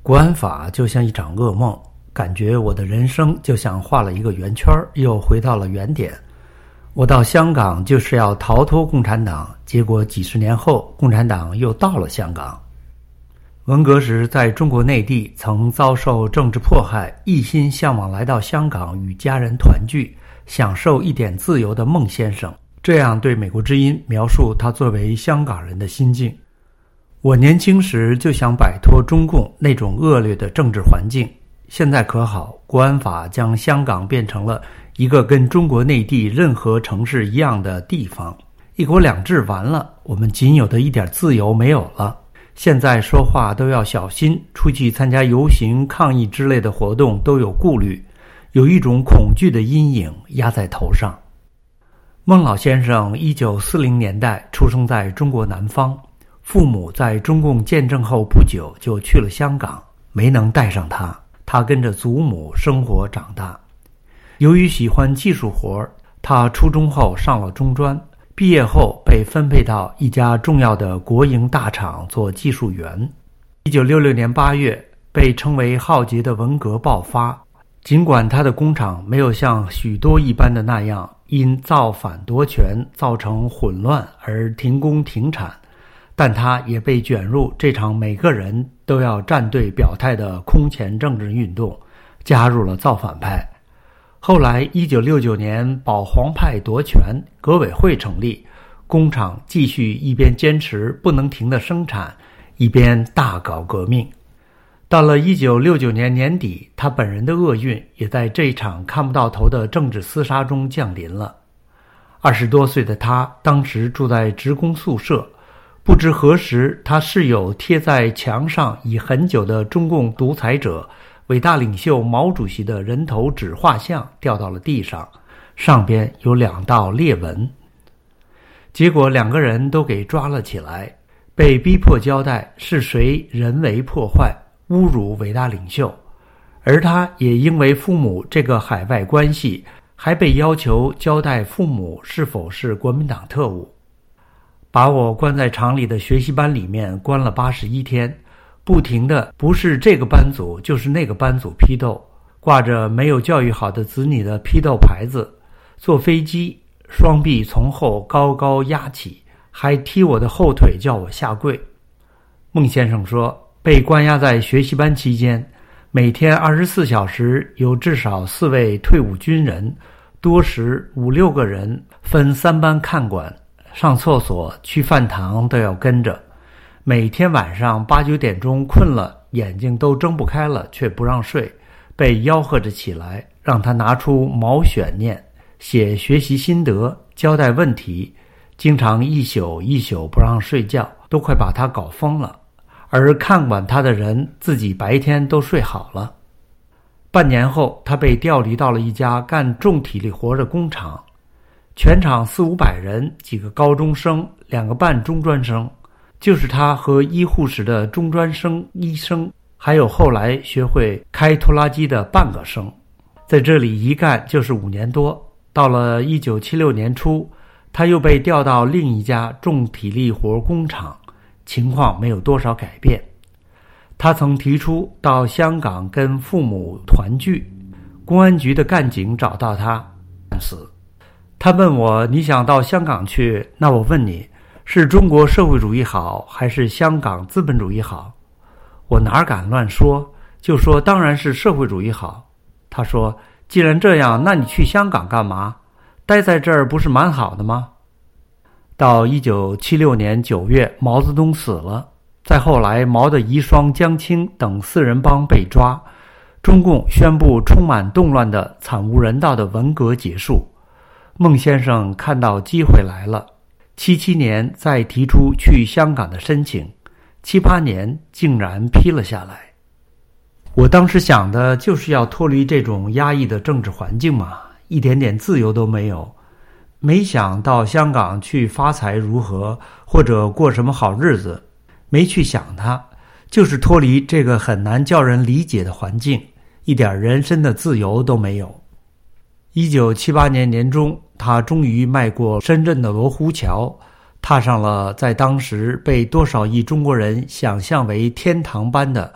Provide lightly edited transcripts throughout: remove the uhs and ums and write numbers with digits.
国安法就像一场噩梦，感觉我的人生就像画了一个圆圈，又回到了原点。我到香港就是要逃脱共产党，结果几十年后，共产党又到了香港。文革时在中国内地曾遭受政治迫害，一心向往来到香港与家人团聚，享受一点自由的孟先生，这样对美国之音描述他作为香港人的心境。我年轻时就想摆脱中共那种恶劣的政治环境，现在可好，国安法将香港变成了一个跟中国内地任何城市一样的地方。一国两制完了，我们仅有的一点自由没有了。现在说话都要小心，出去参加游行、抗议之类的活动都有顾虑，有一种恐惧的阴影压在头上。孟老先生1940年代出生在中国南方，父母在中共建政后不久就去了香港，没能带上他，他跟着祖母生活长大。由于喜欢技术活，他初中后上了中专，毕业后被分配到一家重要的国营大厂做技术员。1966年8月，被称为浩劫的文革爆发。尽管他的工厂没有像许多一般的那样因造反夺权造成混乱而停工停产，但他也被卷入这场每个人都要站队表态的空前政治运动，加入了造反派。后来1969年保皇派夺权，革委会成立，工厂继续一边坚持不能停的生产，一边大搞革命。到了1969年年底，他本人的厄运也在这场看不到头的政治厮杀中降临了。20多岁的他当时住在职工宿舍，不知何时他室友贴在墙上已很久的中共独裁者伟大领袖毛主席的人头纸画像掉到了地上，上边有2道裂纹。结果2个人都给抓了起来，被逼迫交代是谁人为破坏侮辱伟大领袖，而他也因为父母这个海外关系，还被要求交代父母是否是国民党特务。把我关在厂里的学习班里面关了81天，不停的不是这个班组就是那个班组批斗，挂着没有教育好的子女的批斗牌子，坐飞机双臂从后高高压起，还踢我的后腿叫我下跪。孟先生说，被关押在学习班期间，每天24小时有至少4位退伍军人，多时5、6个人分3班看管，上厕所去饭堂都要跟着。每天晚上8、9点钟困了，眼睛都睁不开了，却不让睡，被吆喝着起来，让他拿出毛选念，写学习心得，交代问题，经常一宿一宿不让睡觉，都快把他搞疯了。而看管他的人自己白天都睡好了。半年后，他被调离到了一家干重体力活的工厂，全厂4、500人，几个高中生，2个半中专生，就是他和医护室的中专生、医生，还有后来学会开拖拉机的半个生。在这里一干就是5年多。到了1976年初，他又被调到另一家重体力活工厂，情况没有多少改变。他曾提出到香港跟父母团聚，公安局的干警找到他，死。他问我，你想到香港去，那我问你，是中国社会主义好，还是香港资本主义好？我哪敢乱说，就说当然是社会主义好。他说，既然这样，那你去香港干嘛？待在这儿不是蛮好的吗？到1976年9月，毛泽东死了，再后来毛的遗孀江青等4人帮被抓，中共宣布充满动乱的惨无人道的文革结束。孟先生看到机会来了，77年再提出去香港的申请，78年竟然批了下来。我当时想的就是要脱离这种压抑的政治环境嘛，一点点自由都没有。没想到香港去发财如何，或者过什么好日子，没去想它，就是脱离这个很难叫人理解的环境，一点人身的自由都没有。1978年年中，他终于迈过深圳的罗湖桥，踏上了在当时被多少亿中国人想象为天堂般的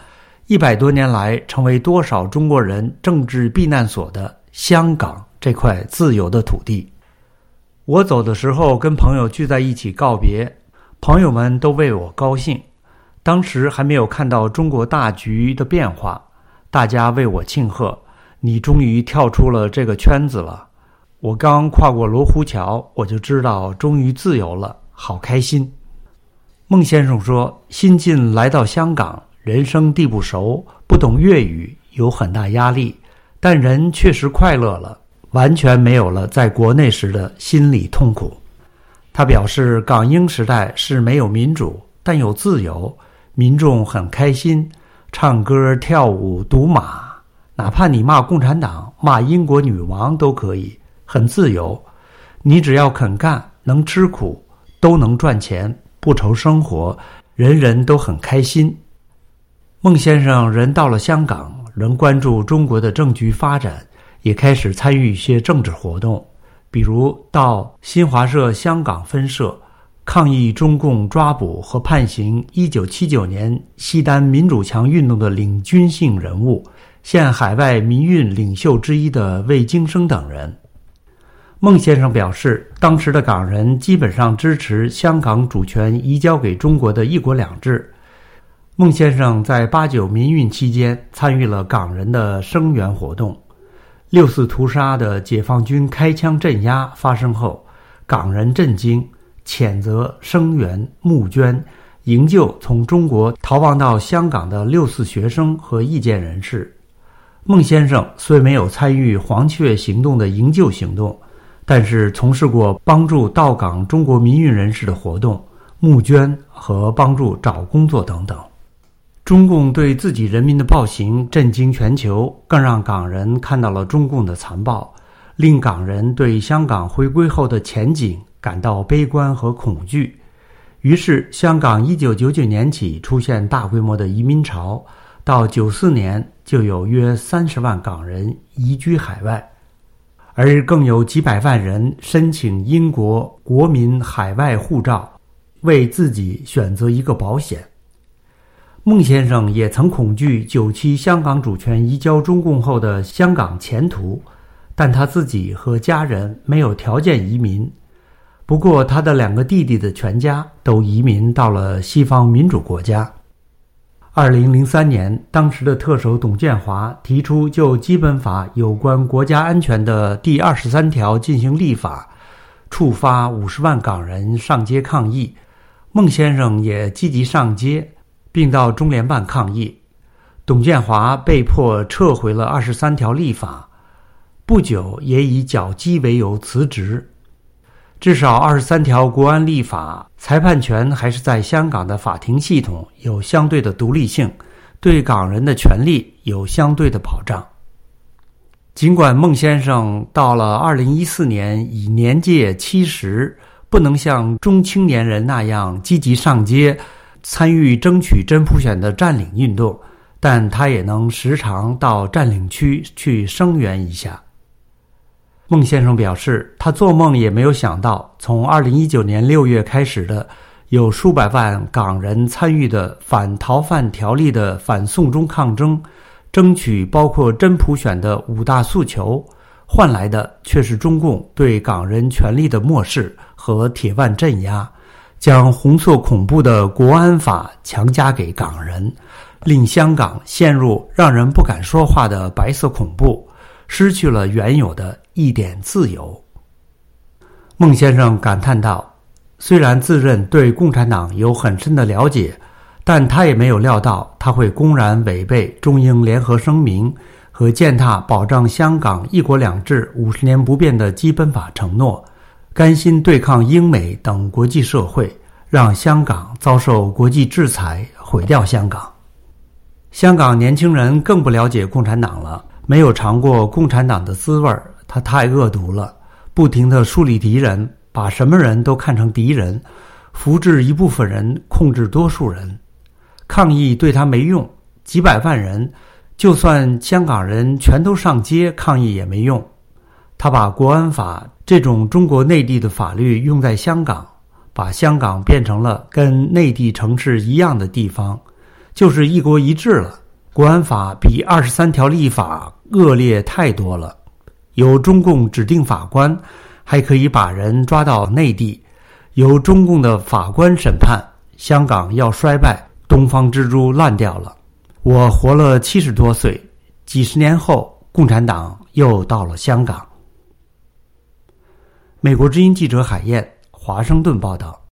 100多年来成为多少中国人政治避难所的香港这块自由的土地。我走的时候跟朋友聚在一起告别，朋友们都为我高兴。当时还没有看到中国大局的变化，大家为我庆贺，你终于跳出了这个圈子了。我刚跨过罗湖桥，我就知道终于自由了，好开心。孟先生说，新近来到香港，人生地不熟，不懂粤语，有很大压力，但人确实快乐了，完全没有了在国内时的心理痛苦。他表示，港英时代是没有民主，但有自由，民众很开心，唱歌跳舞赌马，哪怕你骂共产党骂英国女王都可以，很自由。你只要肯干，能吃苦，都能赚钱，不愁生活，人人都很开心。孟先生人到了香港，仍关注中国的政局发展，也开始参与一些政治活动，比如到新华社香港分社抗议中共抓捕和判刑1979年西单民主墙运动的领军性人物，现海外民运领袖之一的魏京生等人。孟先生表示，当时的港人基本上支持香港主权移交给中国的一国两制。孟先生在89民运期间参与了港人的声援活动。6·4屠杀的解放军开枪镇压发生后，港人震惊，谴责、声援、募捐，营救从中国逃亡到香港的6·4学生和意见人士。孟先生虽没有参与黄雀行动的营救行动，但是从事过帮助到港中国民运人士的活动、募捐和帮助找工作等等。中共对自己人民的暴行震惊全球，更让港人看到了中共的残暴，令港人对香港回归后的前景感到悲观和恐惧。于是香港1999年起出现大规模的移民潮，到94年就有约30万港人移居海外，而更有几百万人申请英国国民海外护照，为自己选择一个保险。孟先生也曾恐惧97香港主权移交中共后的香港前途，但他自己和家人没有条件移民。不过他的2个弟弟的全家都移民到了西方民主国家。2003年，当时的特首董建华提出就基本法有关国家安全的第23条进行立法，触发50万港人上街抗议。孟先生也积极上街，并到中联办抗议。董建华被迫撤回了23条立法，不久也以脚击为由辞职。至少23条国安立法，裁判权还是在香港的法庭系统有相对的独立性，对港人的权利有相对的保障。尽管孟先生到了2014年已年届70，不能像中青年人那样积极上街参与争取真普选的占领运动，但他也能时常到占领区去声援一下。孟先生表示，他做梦也没有想到，从2019年6月开始的有数百万港人参与的反逃犯条例的反送中抗争，争取包括真普选的5大诉求，换来的却是中共对港人权利的漠视和铁腕镇压，将红色恐怖的国安法强加给港人，令香港陷入让人不敢说话的白色恐怖，失去了原有的一点自由。孟先生感叹道，虽然自认对共产党有很深的了解，但他也没有料到他会公然违背中英联合声明和践踏保障香港一国两制50年不变的基本法承诺，甘心对抗英美等国际社会，让香港遭受国际制裁，毁掉香港。香港年轻人更不了解共产党了，没有尝过共产党的滋味，他太恶毒了，不停地树立敌人，把什么人都看成敌人，扶植一部分人，控制多数人。抗议对他没用，几百万人，就算香港人全都上街抗议也没用。他把国安法这种中国内地的法律用在香港，把香港变成了跟内地城市一样的地方，就是一国一制了， 国安法比23条立法恶劣太多了，由中共指定法官，还可以把人抓到内地，由中共的法官审判，香港要衰败，东方之珠烂掉了。我活了70多岁，几十年后，共产党又到了香港。美国之音记者海燕，华盛顿报道。